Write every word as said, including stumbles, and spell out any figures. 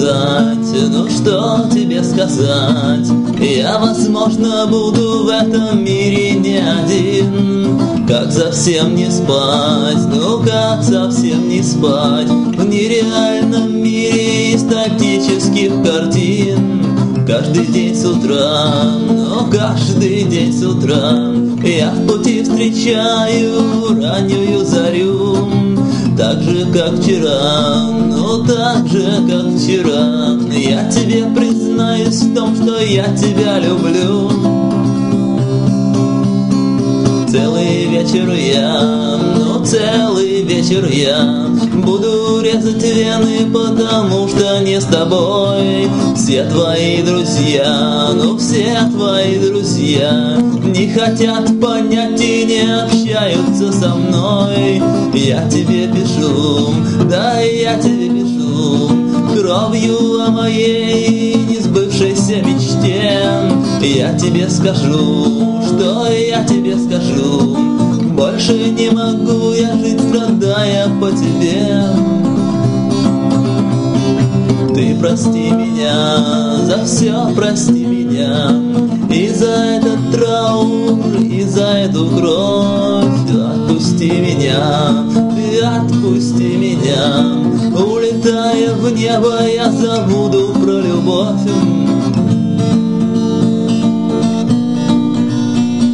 сказать, ну что тебе сказать? Я, возможно, буду в этом мире не один. Как совсем не спать, ну как совсем не спать в нереальном мире из статических картин. Каждый день с утра, но каждый день с утра я в пути встречаю раннюю зарю. Так же, как вчера, ну так же, как вчера я тебе признаюсь в том, что я тебя люблю. Целый вечер я, ну целый вечер я буду резать вены, потому что не с тобой. Все твои друзья, ну все твои друзья не хотят понять и не общаются со мной. Я тебе пишу, да я тебе пишу кровью о моей несбывшейся мечте. Я тебе скажу, что я тебе скажу, больше не могу я жить, страдая по тебе. Ты прости меня, за все прости меня, и за этот траур, и за эту кровь. Отпусти меня, ты отпусти меня, улетая в небо, я забуду про любовь.